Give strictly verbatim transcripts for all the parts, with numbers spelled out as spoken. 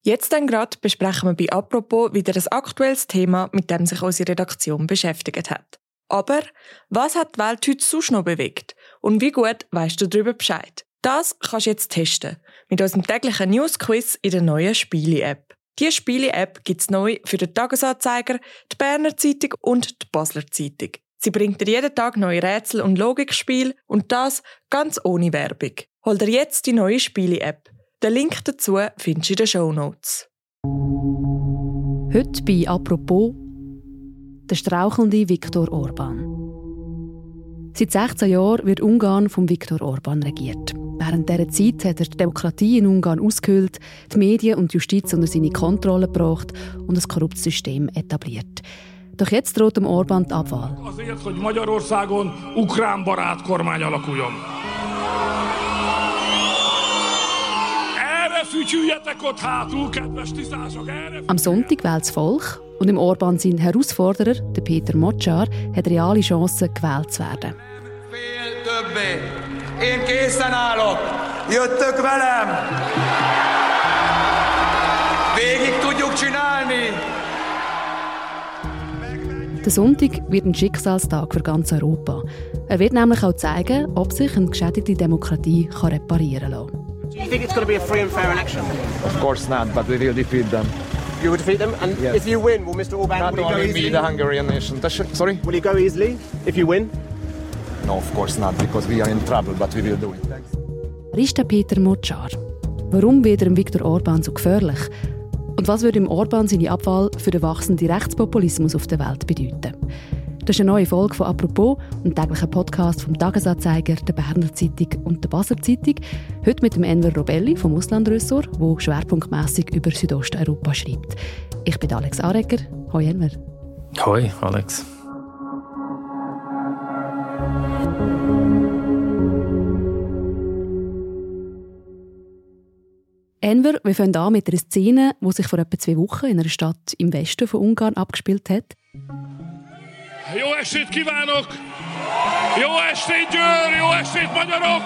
Jetzt dann gerade besprechen wir bei «Apropos» wieder ein aktuelles Thema, mit dem sich unsere Redaktion beschäftigt hat. Aber was hat die Welt heute sonst noch bewegt? Und wie gut weisst du darüber Bescheid? Das kannst du jetzt testen. Mit unserem täglichen News-Quiz in der neuen Spiele-App. Diese Spiele-App gibt es neu für den Tagesanzeiger, die Berner Zeitung und die Basler Zeitung. Sie bringt dir jeden Tag neue Rätsel und Logikspiele und das ganz ohne Werbung. Hol dir jetzt die neue Spiele-App. Den Link dazu findest du in den Shownotes. Heute bei «Apropos» der strauchelnde Viktor Orban. Seit sechzehn Jahren wird Ungarn von Viktor Orban regiert. Während dieser Zeit hat er die Demokratie in Ungarn ausgehöhlt, die Medien und die Justiz unter seine Kontrolle gebracht und ein korruptes System etabliert. Doch jetzt droht dem Orban die Abwahl. Azért, hogy Magyarországon ukrán-barát kormány alakuljon. Am Sonntag wählt das Volk und im Orban sein Herausforderer, der Péter Moczar, hat reale Chancen, gewählt zu werden. Én készen állok! Jöttök velem! Végig tudjuk csinálni! Der Sonntag wird ein Schicksalstag für ganz Europa. Er wird nämlich auch zeigen, ob sich eine geschädigte Demokratie kann reparieren lassen. Do you think it's going to be a free and fair election? Of course not, but we will defeat them. You will defeat them, and yes. If you win, will Mister Orban Not will he go only easily? me, the Hungarian nation. Sorry? Will he go easily if you win? No, of course not, because we are in trouble, but we will do it. Thanks. Wer ist der Péter Moczar? Warum wird er Viktor Orban so gefährlich? Und was würde im Orban seine Abwahl für den wachsenden Rechtspopulismus auf der Welt bedeuten? Das ist eine neue Folge von «Apropos», ein täglicher Podcast vom Tagesanzeiger, der Berner Zeitung und der Basler Zeitung. Heute mit dem Enver Robelli vom Auslandressort, der schwerpunktmässig über Südosteuropa schreibt. Ich bin Alex Aregger. Hoi Enver. Hoi Alex. Enver, wir fangen an mit einer Szene, die sich vor etwa zwei Wochen in einer Stadt im Westen von Ungarn abgespielt hat. Jó estét kívánok! Jó estét Győr! Jó estét Magyarok!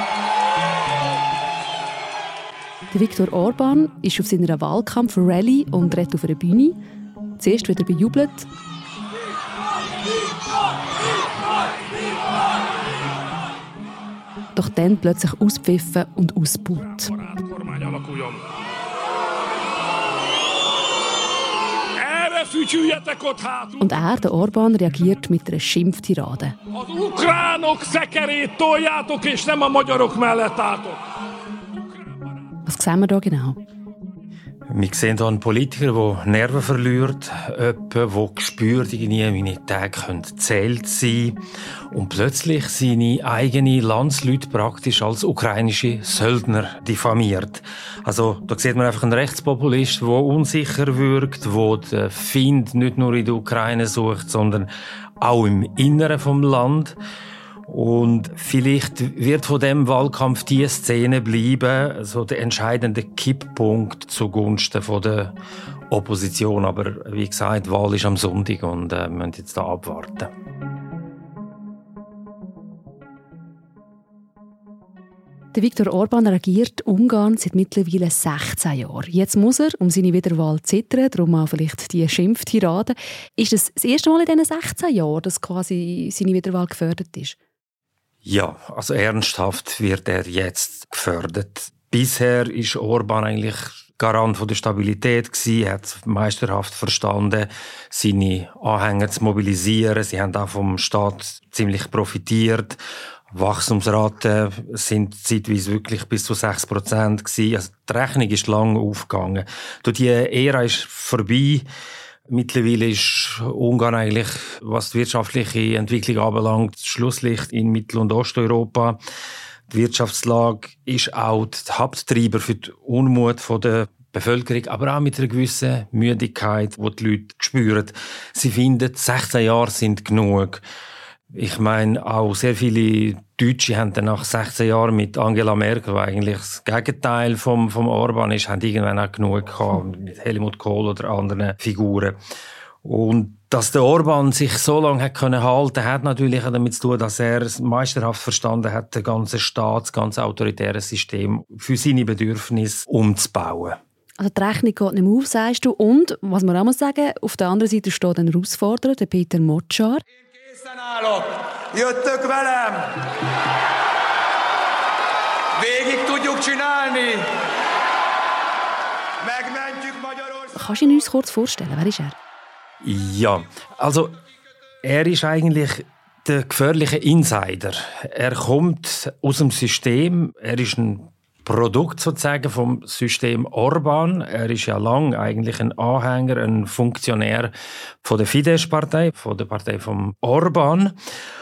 Der Viktor Orban ist auf seiner Wahlkampf-Rallye und redet auf einer Bühne. Zuerst wird er bejubelt. Doch dann plötzlich auspfiffen und ausgebuht. Und er, der Orban, reagiert mit einer Schimpftirade. Was sehen wir da genau? Wir sehen hier einen Politiker, der Nerven verliert, jemanden, der gespürt, irgendwie meine Tage zählt sein und plötzlich seine eigenen Landsleute praktisch als ukrainische Söldner diffamiert. Also da sieht man einfach einen Rechtspopulist, der unsicher wirkt, der den Feind nicht nur in der Ukraine sucht, sondern auch im Inneren vom Land. Und vielleicht wird von dem Wahlkampf die Szene bleiben, so der entscheidende Kipppunkt zugunsten von der Opposition. Aber wie gesagt, die Wahl ist am Sonntag und äh, wir müssen jetzt da abwarten. Der Viktor Orban regiert Ungarn seit mittlerweile sechzehn Jahren. Jetzt muss er um seine Wiederwahl zittern, darum auch vielleicht die Schimpftirade. Ist es das erste Mal in diesen sechzehn Jahren, dass quasi seine Wiederwahl gefördert ist? Ja, also ernsthaft wird er jetzt gefördert. Bisher ist Orban eigentlich Garant von der Stabilität gewesen. Er hat meisterhaft verstanden, seine Anhänger zu mobilisieren. Sie haben auch vom Staat ziemlich profitiert. Wachstumsraten sind zeitweise wirklich bis zu sechs Prozent gewesen. Also die Rechnung ist lange aufgegangen. Durch die Ära ist vorbei. Mittlerweile ist Ungarn eigentlich, was die wirtschaftliche Entwicklung anbelangt, das Schlusslicht in Mittel- und Osteuropa. Die Wirtschaftslage ist auch der Haupttreiber für die Unmut der Bevölkerung, aber auch mit einer gewissen Müdigkeit, die die Leute spüren. Sie finden, sechzehn Jahre sind genug. Ich meine, auch sehr viele Deutsche haben dann nach sechzehn Jahren mit Angela Merkel, die eigentlich das Gegenteil vom, vom Orban ist, haben irgendwann auch genug gehabt, mit Helmut Kohl oder anderen Figuren. Und dass der Orban sich so lange hat können halten, hat natürlich auch damit zu tun, dass er meisterhaft verstanden hat, den ganzen Staat, das ganze autoritäre System für seine Bedürfnisse umzubauen. Also die Rechnung geht nicht mehr auf, sagst du. Und, was man auch muss sagen, auf der anderen Seite steht ein Herausforderer, der Peter Motschar. Készen állok! Jöttök velem! Végig tudjuk csinálni! Megmentjük Magyarországot! Kannst du ihn uns kurz vorstellen? Wer ist er? Ja, also er ist eigentlich der gefährliche Insider. Er kommt aus dem System, er ist ein Produkt sozusagen vom System Orbán. Er ist ja lang eigentlich ein Anhänger, ein Funktionär von der Fidesz-Partei, von der Partei von Orbán.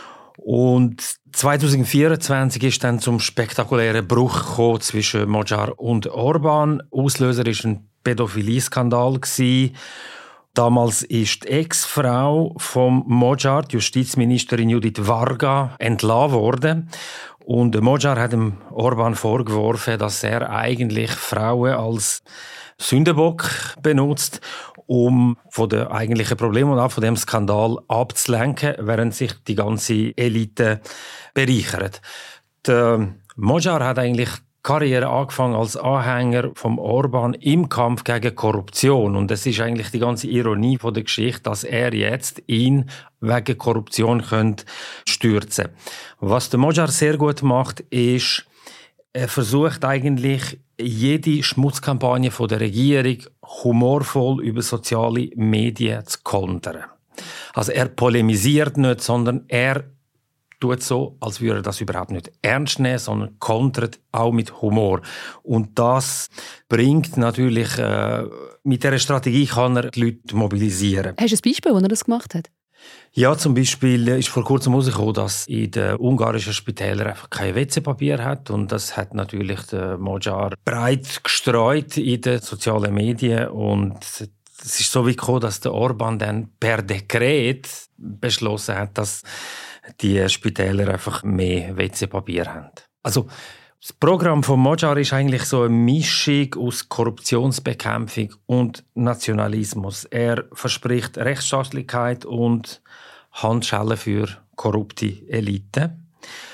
Und zwanzig vierundzwanzig ist dann zum spektakulären Bruch gekommen zwischen Motschar und Orbán. Auslöser ist ein Pädophilie-Skandal gewesen. Damals ist die Ex-Frau von Motschar, die Justizministerin Judith Varga, entlassen worden. Und Motschar hat dem Orbán vorgeworfen, dass er eigentlich Frauen als Sündenbock benutzt, um von den eigentlichen Problemen und auch von dem Skandal abzulenken, während sich die ganze Elite bereichert. Der Motschar hat eigentlich Karriere angefangen als Anhänger vom Orbán im Kampf gegen Korruption. Und es ist eigentlich die ganze Ironie von der Geschichte, dass er jetzt ihn wegen Korruption könnte stürzen. Was der Motschar sehr gut macht, ist, er versucht eigentlich jede Schmutzkampagne von der Regierung humorvoll über soziale Medien zu kontern. Also er polemisiert nicht, sondern er tut so, als würde er das überhaupt nicht ernst nehmen, sondern kontert auch mit Humor. Und das bringt natürlich, äh, mit dieser Strategie kann er die Leute mobilisieren. Hast du ein Beispiel, wo er das gemacht hat? Ja, zum Beispiel ist vor kurzem herausgekommen, dass in den ungarischen Spitälern einfach kein W C-Papier hat. Und das hat natürlich der Motschar breit gestreut in den sozialen Medien. Und es ist so weit gekommen, dass der Orbán dann per Dekret beschlossen hat, dass die Spitäler einfach mehr W C-Papier haben. Also das Programm von Motschar ist eigentlich so eine Mischung aus Korruptionsbekämpfung und Nationalismus. Er verspricht Rechtsstaatlichkeit und Handschellen für korrupte Eliten.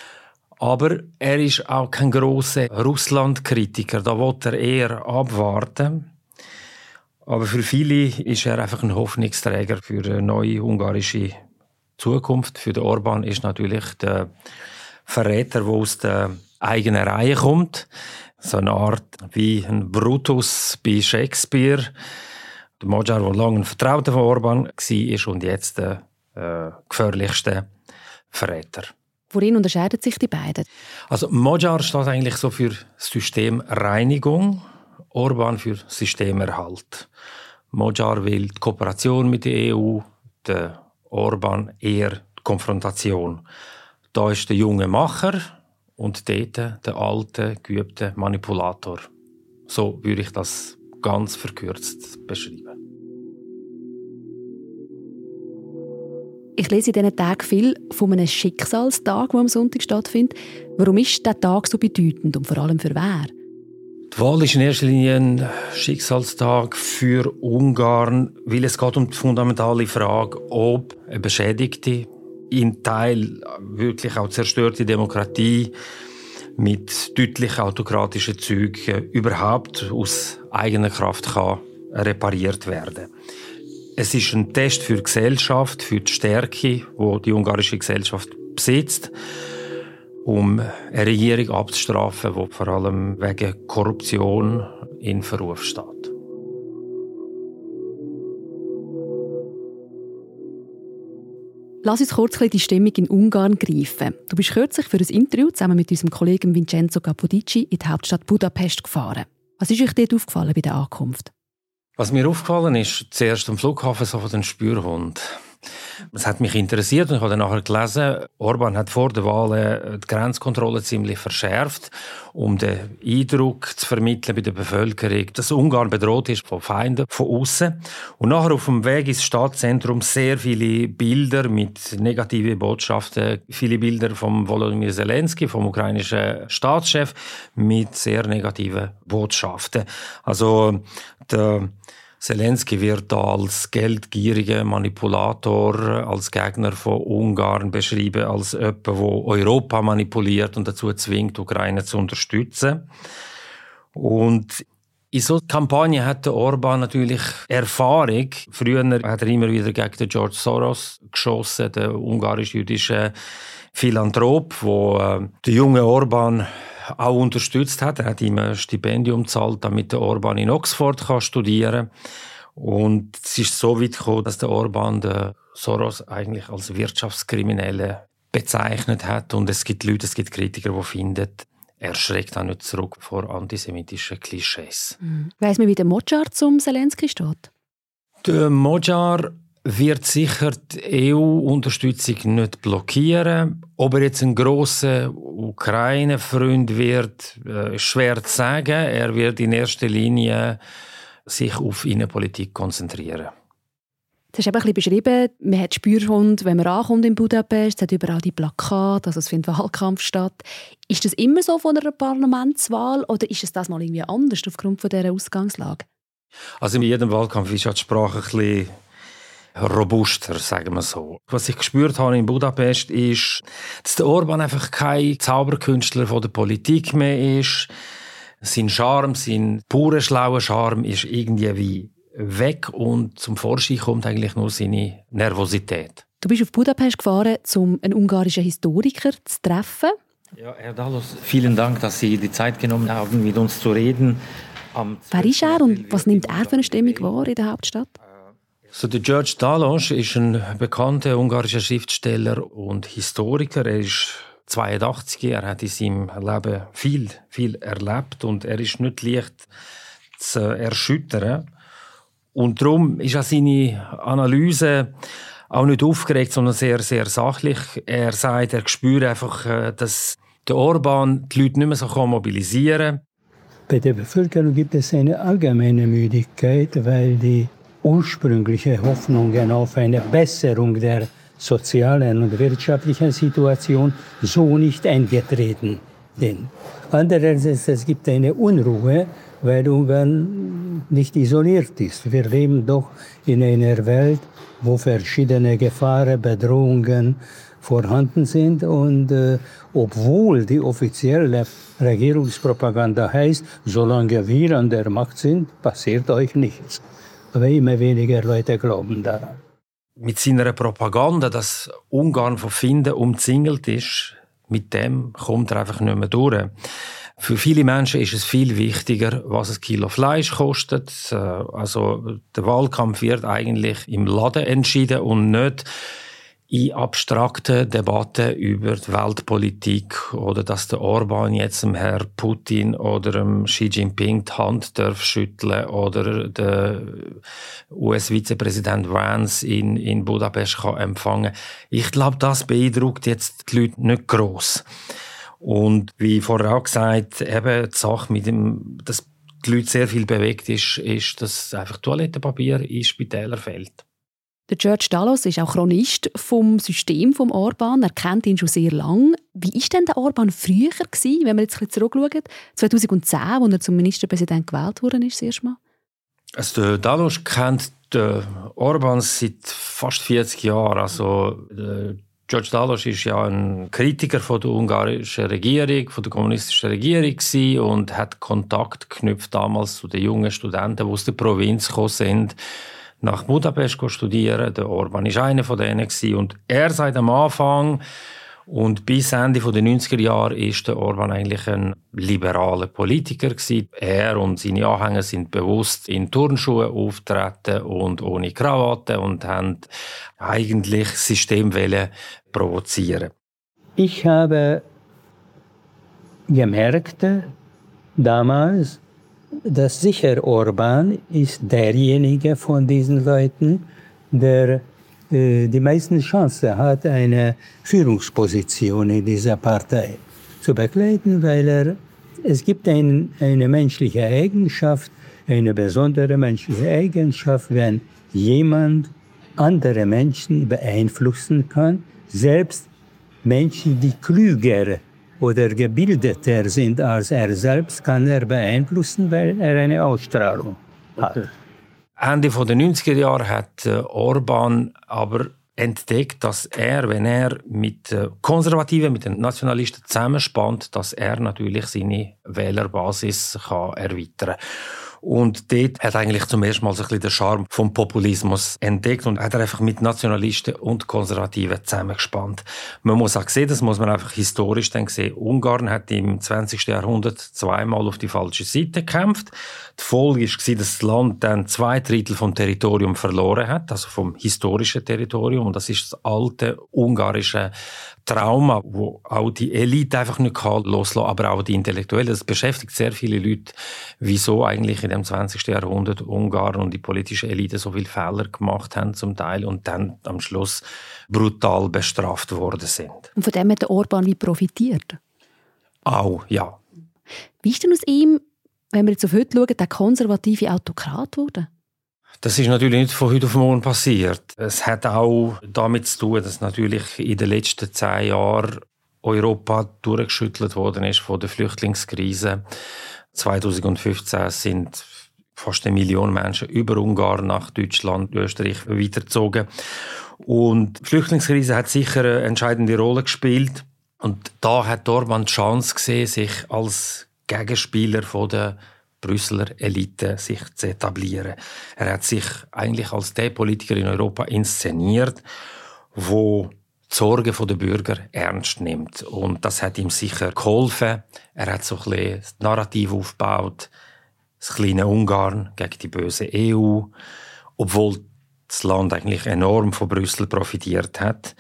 Aber er ist auch kein grosser Russland-Kritiker. Da will er eher abwarten. Aber für viele ist er einfach ein Hoffnungsträger für eine neue ungarische Zukunft. Für den Orbán ist natürlich der Verräter, der aus der eigenen Reihe kommt. So eine Art wie ein Brutus bei Shakespeare. Der Motschar, der lange ein Vertrauter von Orbán war und jetzt der äh, gefährlichste Verräter. Worin unterscheiden sich die beiden? Also Motschar steht eigentlich so für Systemreinigung, Orbán für Systemerhalt. Motschar will die Kooperation mit der E U, der Orbán eher die Konfrontation. Da ist der junge Macher und dort der alte, geübte Manipulator. So würde ich das ganz verkürzt beschreiben. Ich lese in diesen Tagen viel von einem Schicksalstag, der am Sonntag stattfindet. Warum ist dieser Tag so bedeutend und vor allem für wer? Die Wahl ist in erster Linie ein Schicksalstag für Ungarn, weil es geht um die fundamentale Frage, ob eine beschädigte, in Teil wirklich auch zerstörte Demokratie mit deutlich autokratischen Zügen überhaupt aus eigener Kraft kann repariert werden. Es ist ein Test für die Gesellschaft, für die Stärke, die die ungarische Gesellschaft besitzt, um eine Regierung abzustrafen, die vor allem wegen Korruption in Verruf steht. Lass uns kurz die Stimmung in Ungarn greifen. Du bist kürzlich für ein Interview zusammen mit unserem Kollegen Vincenzo Capodici in die Hauptstadt Budapest gefahren. Was ist euch dort aufgefallen bei der Ankunft? Was mir aufgefallen ist, zuerst am Flughafen so von den Spürhund. Es hat mich interessiert und ich habe dann nachher gelesen, Orbán hat vor der Wahl die Grenzkontrolle ziemlich verschärft, um den Eindruck zu vermitteln bei der Bevölkerung, dass Ungarn bedroht ist von Feinden von außen. Und nachher auf dem Weg ins Stadtzentrum sehr viele Bilder mit negativen Botschaften, viele Bilder von Volodymyr Zelensky, vom ukrainischen Staatschef, mit sehr negativen Botschaften. Also der Zelensky wird da als geldgieriger Manipulator, als Gegner von Ungarn beschrieben, als jemand, der Europa manipuliert und dazu zwingt, die Ukraine zu unterstützen. Und In so Kampagnen hat der Orban natürlich Erfahrung. Früher hat er immer wieder gegen den George Soros geschossen, den ungarisch-jüdischen Philanthrop, der äh, den jungen Orban auch unterstützt hat. Er hat ihm ein Stipendium gezahlt, damit der Orban in Oxford kann studieren kann. Und es ist so weit gekommen, dass der Orban den Soros eigentlich als Wirtschaftskriminelle bezeichnet hat. Und es gibt Leute, es gibt Kritiker, die finden, er schreckt auch nicht zurück vor antisemitischen Klischees. Mhm. Weiss man, wie der Močar zum Zelensky steht? Der Močar wird sicher die E U-Unterstützung nicht blockieren. Ob er jetzt ein grosser Ukraine-Freund wird, ist schwer zu sagen. Er wird in erster Linie sich auf Innenpolitik konzentrieren. Du hast eben ein bisschen beschrieben, man hat Spürhund, wenn man ankommt in Budapest, es hat überall die Plakate, also es findet Wahlkampf statt. Ist das immer so von einer Parlamentswahl oder ist es das mal irgendwie anders aufgrund von dieser Ausgangslage? Also in jedem Wahlkampf ist die Sprache ein bisschen robuster, sagen wir so. Was ich gespürt habe in Budapest ist, dass der Orban einfach kein Zauberkünstler von der Politik mehr ist. Sein Charme, sein purer, schlauer Charme ist irgendwie wie weg und zum Vorschein kommt eigentlich nur seine Nervosität. Du bist auf Budapest gefahren, um einen ungarischen Historiker zu treffen. Ja, Herr Dalos, vielen Dank, dass Sie die Zeit genommen haben, mit uns zu reden. Wer ist er und was nimmt er für eine Stimmung wahr in der Hauptstadt? So, der George Dalos ist ein bekannter ungarischer Schriftsteller und Historiker. Er ist zweiundachtzig, er hat in seinem Leben viel, viel erlebt und er ist nicht leicht zu erschüttern. Und darum ist auch seine Analyse auch nicht aufgeregt, sondern sehr, sehr sachlich. Er sagt, er spürt einfach, dass der Orban die Leute nicht mehr so mobilisieren kann. Bei der Bevölkerung gibt es eine allgemeine Müdigkeit, weil die ursprüngliche Hoffnungen auf eine Besserung der sozialen und wirtschaftlichen Situation so nicht eingetreten sind. Andererseits es gibt eine Unruhe, weil Ungarn nicht isoliert ist. Wir leben doch in einer Welt, wo verschiedene Gefahren, Bedrohungen vorhanden sind. Und äh, obwohl die offizielle Regierungspropaganda heißt, solange wir an der Macht sind, passiert euch nichts. Aber immer weniger Leute glauben daran. Mit seiner Propaganda, dass Ungarn von Finden umzingelt ist, mit dem kommt er einfach nicht mehr durch. Für viele Menschen ist es viel wichtiger, was ein Kilo Fleisch kostet. Also der Wahlkampf wird eigentlich im Laden entschieden und nicht in abstrakten Debatten über die Weltpolitik oder dass der Orban jetzt dem Herrn Putin oder dem Xi Jinping die Hand darf schütteln oder der U S-Vizepräsident Vance in, in Budapest kann empfangen. Ich glaube, das beeindruckt jetzt die Leute nicht gross. Und wie vorher auch gesagt, eben die Sache mit dem, dass die Leute sehr viel bewegt ist, ist, dass einfach Toilettenpapier in Spitäler fehlt. Der George Dalos ist auch Chronist vom System vom Orban. Er kennt ihn schon sehr lange. Wie war denn der Orban früher gewesen, wenn wir jetzt ein bisschen zurückschauen? zweitausendzehn, als er zum Ministerpräsident gewählt wurde, ist das erste Mal. Also der Dalos kennt den Orban seit fast vierzig Jahren. Also der George Dalos ist ja ein Kritiker von der ungarischen Regierung, von der kommunistischen Regierung gewesen und hat Kontakt geknüpft damals zu den jungen Studenten, die aus der Provinz gekommen sind, nach Budapest studieren. Der Orban war einer von denen gewesen. Und er seit am Anfang und bis Ende der neunziger Jahre ist der Orban eigentlich ein liberaler Politiker gewesen. Er und seine Anhänger sind bewusst in Turnschuhen auftreten und ohne Krawatte und haben eigentlich das System provozieren. Ich habe gemerkt damals, dass sicher Orban ist derjenige von diesen Leuten, der äh, die meisten Chancen hat, eine Führungsposition in dieser Partei zu begleiten, weil er, es gibt ein, eine menschliche Eigenschaft, eine besondere menschliche Eigenschaft, wenn jemand andere Menschen beeinflussen kann, selbst Menschen, die klüger oder gebildeter sind als er selbst, kann er beeinflussen, weil er eine Ausstrahlung hat. Ende der neunziger Jahre hat Orban aber entdeckt, dass er, wenn er mit den Konservativen, mit den Nationalisten zusammenspannt, dass er natürlich seine Wählerbasis kann erweitern kann. Und dort hat eigentlich zum ersten Mal so ein bisschen den Charme vom Populismus entdeckt und hat er einfach mit Nationalisten und Konservativen zusammengespannt. Man muss auch sehen, das muss man einfach historisch dann sehen, Ungarn hat im zwanzigsten Jahrhundert zweimal auf die falsche Seite gekämpft. Die Folge war, dass das Land dann zwei Drittel vom Territorium verloren hat, also vom historischen Territorium. Und das ist das alte ungarische Trauma, wo auch die Elite einfach nicht loslassen kann, aber auch die Intellektuellen. Das beschäftigt sehr viele Leute, wieso eigentlich in dem zwanzigsten Jahrhundert Ungarn und die politische Elite so viele Fehler gemacht haben zum Teil und dann am Schluss brutal bestraft worden sind. Und von dem hat der Orban wie profitiert? Auch, ja. Wie ist denn aus ihm, wenn wir jetzt auf heute schauen, der konservative Autokrat geworden? Das ist natürlich nicht von heute auf morgen passiert. Es hat auch damit zu tun, dass natürlich in den letzten zehn Jahren Europa durchgeschüttelt worden ist von der Flüchtlingskrise. zweitausendfünfzehn sind fast eine Million Menschen über Ungarn nach Deutschland, Österreich weitergezogen. Und die Flüchtlingskrise hat sicher eine entscheidende Rolle gespielt. Und da hat Orban die Chance gesehen, sich als Gegenspieler von der Brüsseler Elite sich zu etablieren. Er hat sich eigentlich als der Politiker in Europa inszeniert, wo die Sorgen der Bürger ernst nimmt. Und das hat ihm sicher geholfen. Er hat so ein bisschen das Narrativ aufgebaut, das kleine Ungarn gegen die böse E U, obwohl das Land eigentlich enorm von Brüssel profitiert hat.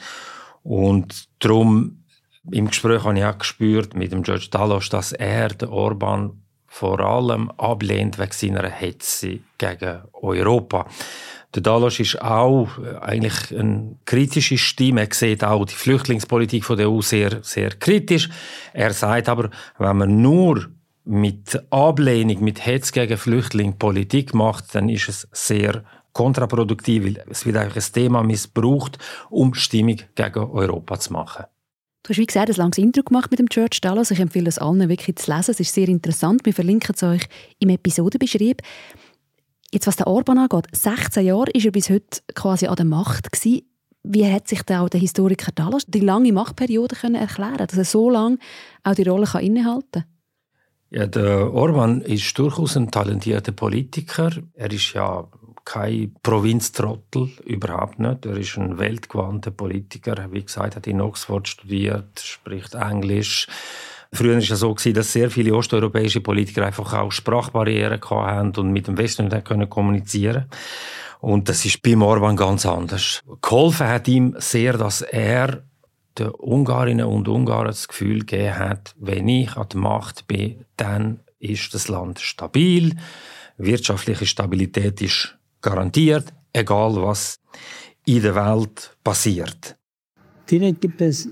Und darum, im Gespräch habe ich auch gespürt mit dem George Dallos, dass er den Orban vor allem ablehnt wegen seiner Hetze gegen Europa. Der Dallos ist auch eigentlich eine kritische Stimme. Er sieht auch die Flüchtlingspolitik von der E U sehr, sehr kritisch. Er sagt aber, wenn man nur mit Ablehnung, mit Hetze gegen Flüchtlinge Politik macht, dann ist es sehr kontraproduktiv, weil es wird eigentlich ein Thema missbraucht, um Stimmung gegen Europa zu machen. Du hast, wie gesagt, ein langes Intro gemacht mit dem George Dallos. Ich empfehle es allen wirklich zu lesen. Es ist sehr interessant. Wir verlinken es euch im Episodenbeschrieb. Jetzt, was der Orban angeht, sechzehn Jahre war er bis heute quasi an der Macht gewesen. Wie hat sich da auch der Historiker Dallos die lange Machtperiode können erklären, dass er so lange auch die Rolle kann innehalten kann? Ja, der Orban ist durchaus ein talentierter Politiker. Er ist ja kein Provinztrottel, überhaupt nicht. Er ist ein weltgewandter Politiker. Wie gesagt, hat in Oxford studiert, spricht Englisch. Früher war es ja so, dass sehr viele osteuropäische Politiker einfach auch Sprachbarrieren hatten und mit dem Westen nicht kommunizieren konnten. Und das ist beim Orban ganz anders. Geholfen hat ihm sehr, dass er den Ungarinnen und Ungarn das Gefühl gegeben hat, wenn ich an der Macht bin, dann ist das Land stabil, wirtschaftliche Stabilität ist garantiert, egal was in der Welt passiert. Vielleicht gibt es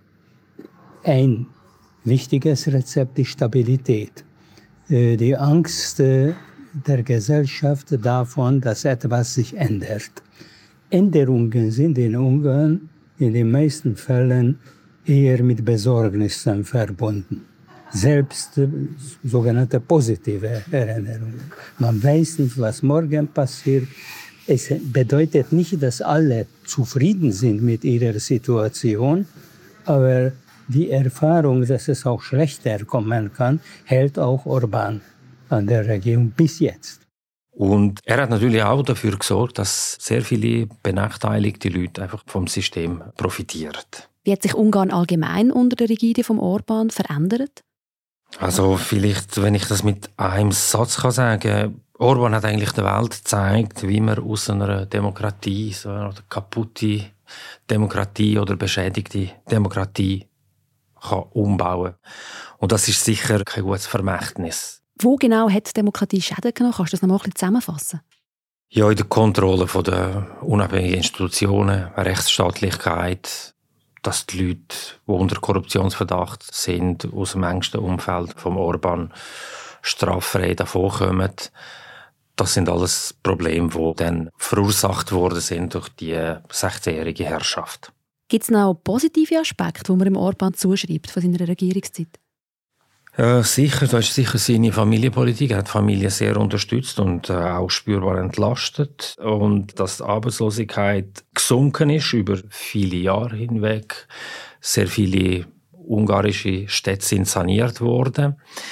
ein wichtiges Rezept, die Stabilität. Die Angst der Gesellschaft davon, dass etwas sich ändert. Änderungen sind in Ungarn in den meisten Fällen eher mit Besorgnissen verbunden. Selbst äh, sogenannte positive Erinnerungen. Man weiß nicht, was morgen passiert. Es bedeutet nicht, dass alle zufrieden sind mit ihrer Situation, aber die Erfahrung, dass es auch schlechter kommen kann, hält auch Orban an der Regierung bis jetzt. Und er hat natürlich auch dafür gesorgt, dass sehr viele benachteiligte Leute einfach vom System profitieren. Wie hat sich Ungarn allgemein unter der Rigide von Orban verändert? Also vielleicht, wenn ich das mit einem Satz kann sagen, Orban hat eigentlich der Welt gezeigt, wie man aus einer Demokratie, so einer kaputte Demokratie oder beschädigte Demokratie kann umbauen. Und das ist sicher kein gutes Vermächtnis. Wo genau hat die Demokratie Schäden genommen? Kannst du das noch mal ein bisschen zusammenfassen? Ja, in der Kontrolle der unabhängigen Institutionen, Rechtsstaatlichkeit, dass die Leute, die unter Korruptionsverdacht sind, aus dem engsten Umfeld vom Orban straffrei davonkommen. Das sind alles Probleme, die dann verursacht worden sind durch die sechzehnjährige Herrschaft. Gibt es noch positive Aspekte, die man dem Orban zuschreibt von seiner Regierungszeit? Ja, sicher, das ist sicher seine Familienpolitik. Er hat die Familie sehr unterstützt und äh, auch spürbar entlastet. Und dass die Arbeitslosigkeit gesunken ist über viele Jahre hinweg. Sehr viele ungarische Städte sind saniert worden.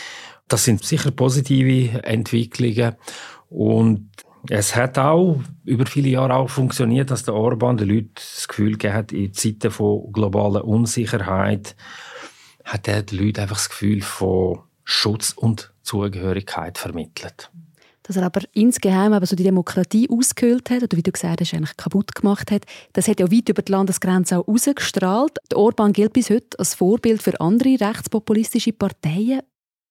Das sind sicher positive Entwicklungen und es hat auch über viele Jahre auch funktioniert, dass der Orban den Leuten das Gefühl gegeben hat, in Zeiten von globaler Unsicherheit hat er den Leuten einfach das Gefühl von Schutz und Zugehörigkeit vermittelt. Dass er aber insgeheim aber so die Demokratie ausgehöhlt hat, oder wie du gesagt hast, eigentlich kaputt gemacht hat, das hat ja weit über die Landesgrenze auch rausgestrahlt. Der Orban gilt bis heute als Vorbild für andere rechtspopulistische Parteien.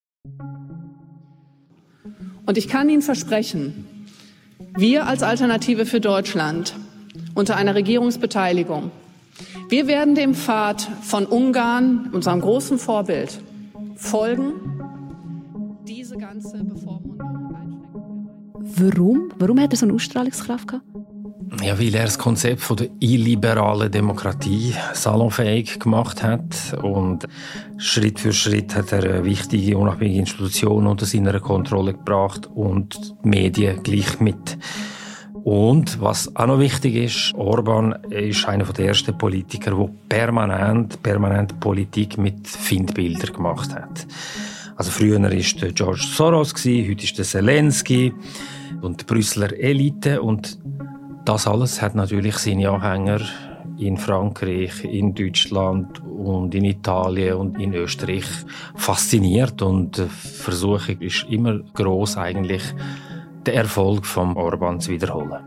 Und ich kann Ihnen versprechen, wir als Alternative für Deutschland unter einer Regierungsbeteiligung, wir werden dem Pfad von Ungarn, unserem großen Vorbild, folgen. Diese ganze Bevormundung Warum? Warum hat er so eine Ausstrahlungskraft gehabt? Ja, weil er das Konzept von der illiberalen Demokratie salonfähig gemacht hat und Schritt für Schritt hat er eine wichtige, unabhängige Institution unter seiner Kontrolle gebracht und die Medien gleich mit. Und was auch noch wichtig ist, Orban ist einer der ersten Politiker, der permanent, permanent Politik mit Feindbildern gemacht hat. Also früher war es George Soros, heute ist es Zelensky und die Brüsseler Elite. Und das alles hat natürlich seine Anhänger in Frankreich, in Deutschland und in Italien und in Österreich fasziniert. Und die Versuchung ist immer gross, eigentlich den Erfolg von Orban zu wiederholen.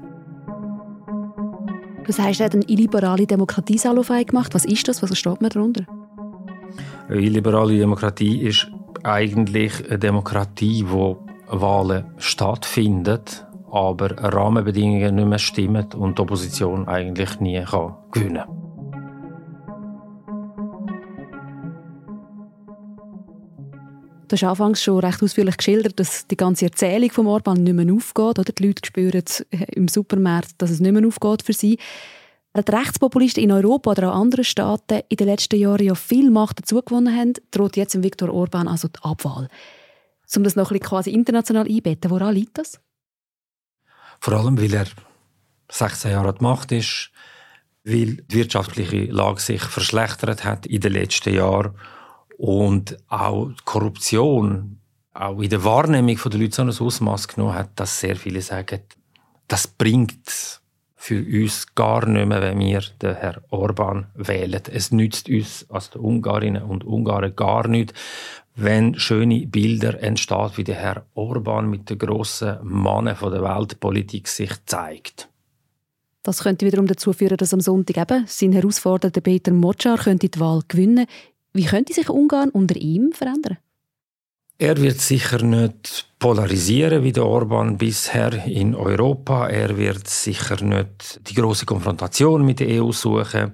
Du sagst, er hat eine illiberale Demokratie salonfähig gemacht. Was ist das? Was versteht man darunter? Eine illiberale Demokratie ist eigentlich eine Demokratie, wo Wahlen stattfinden, aber Rahmenbedingungen nicht mehr stimmen und die Opposition eigentlich nie kann gewinnen kann. Du hast anfangs schon recht ausführlich geschildert, dass die ganze Erzählung vom Orban nicht mehr aufgeht. Oder? Die Leute spüren im Supermarkt, dass es nicht mehr aufgeht für sie. Die Rechtspopulisten in Europa oder auch anderen Staaten in den letzten Jahren ja viel Macht dazugewonnen haben, droht jetzt dem Viktor Orban also die Abwahl. Um das noch ein bisschen quasi international einbetten, woran liegt das? Vor allem, weil er sechzehn Jahre an der Macht ist, weil die wirtschaftliche Lage sich verschlechtert hat in den letzten Jahren und auch die Korruption auch in der Wahrnehmung der Leute so ein Ausmaß genommen hat, dass sehr viele sagen, das bringt für uns gar nicht mehr, wenn wir den Herrn Orban wählen. Es nützt uns als die Ungarinnen und Ungarn gar nichts, wenn schöne Bilder entstehen, wie der Herr Orban mit den grossen Mannen der Weltpolitik sich zeigt. Das könnte wiederum dazu führen, dass am Sonntag eben sein herausfordernder Peter Močar könnte die Wahl gewinnen. Wie könnte sich Ungarn unter ihm verändern? Er wird sicher nicht polarisieren wie der Orban bisher in Europa. Er wird sicher nicht die große Konfrontation mit der E U suchen.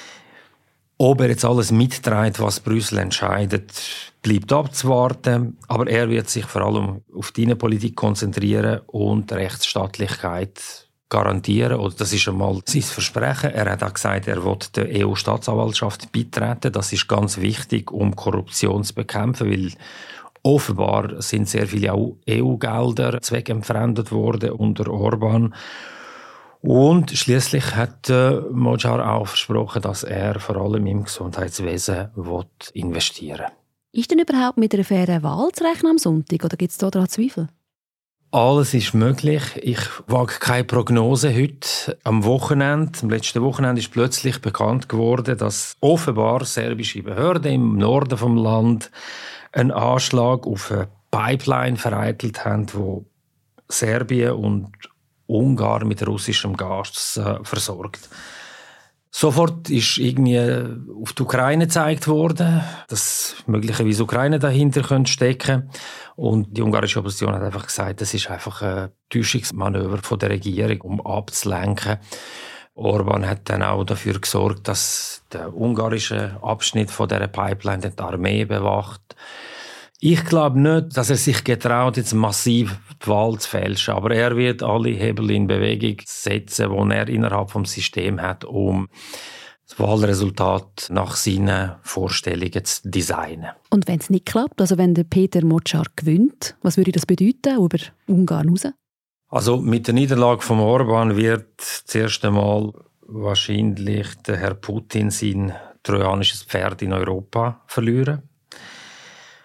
Ob er jetzt alles mitträgt, was Brüssel entscheidet, bleibt abzuwarten. Aber er wird sich vor allem auf die Politik konzentrieren und Rechtsstaatlichkeit garantieren. Oder das ist einmal sein Versprechen. Er hat auch gesagt, er will der E U-Staatsanwaltschaft beitreten. Das ist ganz wichtig, um Korruption zu bekämpfen, weil offenbar sind sehr viele auch E U-Gelder zweckentfremdet worden unter Orban. Und schließlich hat äh, Močar auch versprochen, dass er vor allem im Gesundheitswesen will investieren will. Ist denn überhaupt mit einer fairen Wahl zu rechnen am Sonntag oder gibt es daran Zweifel? Alles ist möglich. Ich wage keine Prognose heute. Am Wochenende, am letzten Wochenende ist plötzlich bekannt geworden, dass offenbar serbische Behörden im Norden vom Land einen Anschlag auf eine Pipeline vereitelt haben, wo Serbien und Ungarn mit russischem Gas äh, versorgt. Sofort ist irgendwie auf die Ukraine gezeigt worden, dass möglicherweise Ukraine dahinter könnte stecken. Und die ungarische Opposition hat einfach gesagt, das ist einfach ein Täuschungsmanöver von der Regierung, um abzulenken. Orban hat dann auch dafür gesorgt, dass der ungarische Abschnitt von dieser Pipeline die Armee bewacht. Ich glaube nicht, dass er sich getraut, jetzt massiv die Wahl zu fälschen. Aber er wird alle Hebel in Bewegung setzen, die er innerhalb des Systems hat, um das Wahlresultat nach seinen Vorstellungen zu designen. Und wenn es nicht klappt, also wenn der Peter Močar gewinnt, was würde das bedeuten über Ungarn raus? Also mit der Niederlage von Orban wird zuerst einmal wahrscheinlich der Herr Putin sein trojanisches Pferd in Europa verlieren.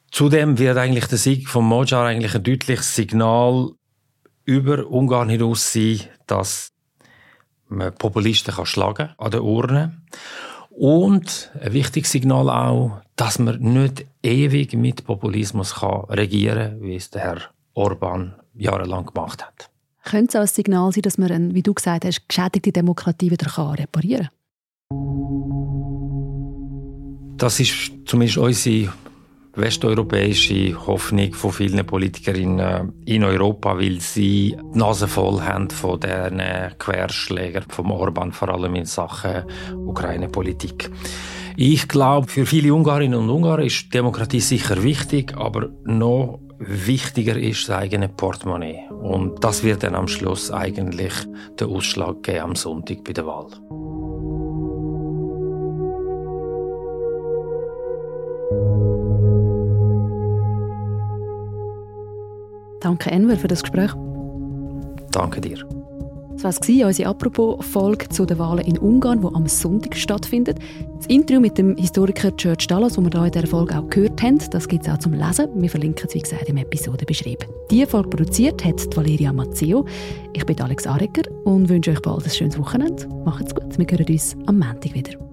Zudem wird eigentlich der Sieg von Magyar eigentlich ein deutliches Signal über Ungarn hinaus sein, dass man Populisten kann schlagen an der Urne. Und ein wichtiges Signal auch, dass man nicht ewig mit Populismus kann regieren kann, wie es der Herr Orbán jahrelang gemacht hat. Könnte es auch ein Signal sein, dass man, eine, wie du gesagt hast, geschädigte Demokratie wieder reparieren kann? Das ist zumindest unsere westeuropäische Hoffnung von vielen Politikerinnen in Europa, weil sie die Nase voll haben von diesen Querschlägern vom Orbán, vor allem in Sachen Ukraine-Politik. Ich glaube, für viele Ungarinnen und Ungarn ist Demokratie sicher wichtig, aber noch wichtiger ist das eigene Portemonnaie. Und das wird dann am Schluss eigentlich den Ausschlag geben am Sonntag bei der Wahl. Danke, Enver, für das Gespräch. Danke dir. Das war unsere Apropos-Folge zu den Wahlen in Ungarn, die am Sonntag stattfindet. Das Interview mit dem Historiker George Dallas, das wir hier in dieser Folge auch gehört haben, das gibt es auch zum Lesen. Wir verlinken es, wie gesagt, im Episodenbeschrieb. Diese Folge produziert hat Valeria Mazzeo. Ich bin Alex Arecker und wünsche euch bald ein schönes Wochenende. Macht's gut, wir hören uns am Montag wieder.